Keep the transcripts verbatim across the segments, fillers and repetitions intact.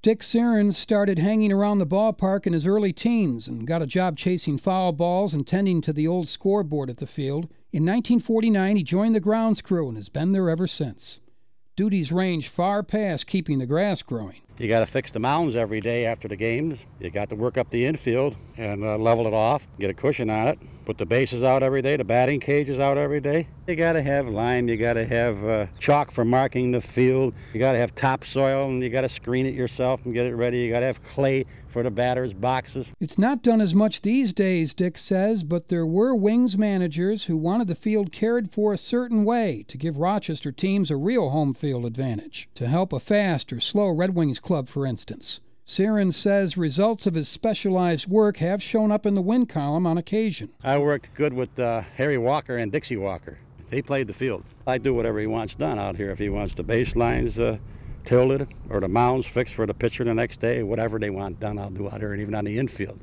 Dick Cerens started hanging around the ballpark in his early teens and got a job chasing foul balls and tending to the old scoreboard at the field. In nineteen forty-nine, he joined the grounds crew and has been there ever since. Duties range far past keeping the grass growing. You got to fix the mounds every day after the games. You got to work up the infield and uh, level it off, get a cushion on it, put the bases out every day, the batting cages out every day. You got to have lime, you got to have uh, chalk for marking the field, you got to have topsoil, and you got to screen it yourself and get it ready. You got to have clay for the batters' boxes. It's not done as much these days, Dick says, but there were Wings managers who wanted the field cared for a certain way to give Rochester teams a real home field advantage, to help a fast or slow Red Wings club, for instance. Cerens says results of his specialized work have shown up in the win column on occasion. I worked good with uh, Harry Walker and Dixie Walker. They played the field. I do whatever he wants done out here. If he wants the baselines uh, tilted or the mounds fixed for the pitcher the next day, whatever they want done, I'll do out here, and even on the infield.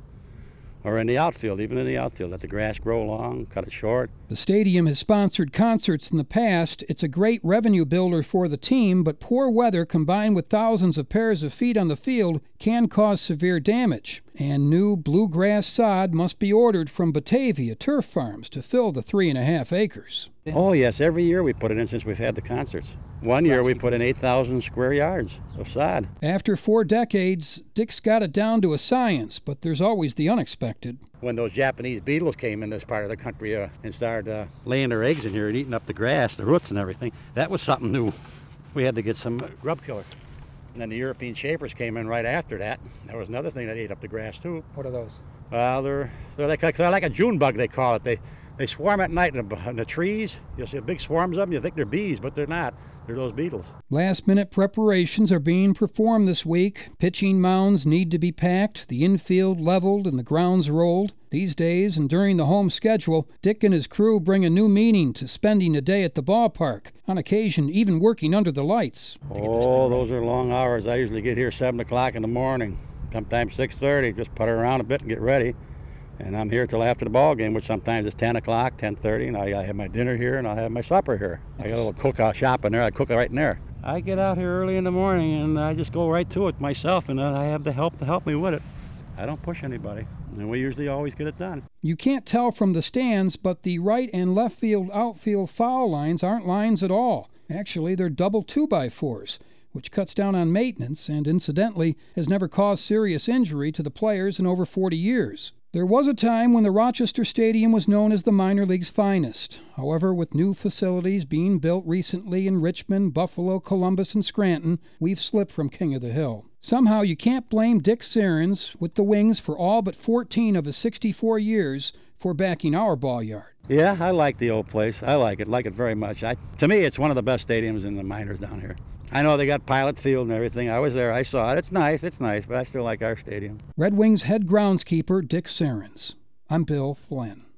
Or in the outfield, even in the outfield. Let the grass grow long, cut it short. The stadium has sponsored concerts in the past. It's a great revenue builder for the team, but poor weather combined with thousands of pairs of feet on the field can cause severe damage. And new bluegrass sod must be ordered from Batavia Turf Farms to fill the three and a half acres. Oh, yes, every year we put it in since we've had the concerts. One year we put in eight thousand square yards of sod. After four decades, Dick's got it down to a science, but there's always the unexpected. When those Japanese beetles came in this part of the country uh, and started uh, laying their eggs in here and eating up the grass, the roots and everything, that was something new. We had to get some grub killer. And then the European shapers came in right after that. That was another thing that ate up the grass, too. What are those? Well, they're, they're, like, they're like a June bug, they call it. They, they swarm at night in the, in the trees. You'll see big swarms of them. You think they're bees, but they're not. They're those beetles. Last-minute preparations are being performed this week. Pitching mounds need to be packed, the infield leveled, and the grounds rolled. These days, and during the home schedule, Dick and his crew bring a new meaning to spending a day at the ballpark, on occasion even working under the lights. Oh, those are long hours. I usually get here seven o'clock in the morning, sometimes six thirty, just putter around a bit and get ready. And I'm here till after the ball game, which sometimes is ten o'clock, ten thirty, and I, I have my dinner here and I have my supper here. I got a little cookout shop in there. I cook it right in there. I get out here early in the morning and I just go right to it myself, and then I have the help to help me with it. I don't push anybody, and we usually always get it done. You can't tell from the stands, but the right and left field outfield foul lines aren't lines at all. Actually, they're double two-by-fours, which cuts down on maintenance and, incidentally, has never caused serious injury to the players in over forty years. There was a time when the Rochester Stadium was known as the minor league's finest. However, with new facilities being built recently in Richmond, Buffalo, Columbus, and Scranton, we've slipped from King of the Hill. Somehow you can't blame Dick Cerens with the Wings for all but fourteen of his sixty-four years for backing our ball yard. Yeah, I like the old place. I like it, like it very much. I, to me, it's one of the best stadiums in the minors down here. I know they got Pilot Field and everything. I was there. I saw it. It's nice. It's nice, but I still like our stadium. Red Wings head groundskeeper Dick Cerens. I'm Bill Flynn.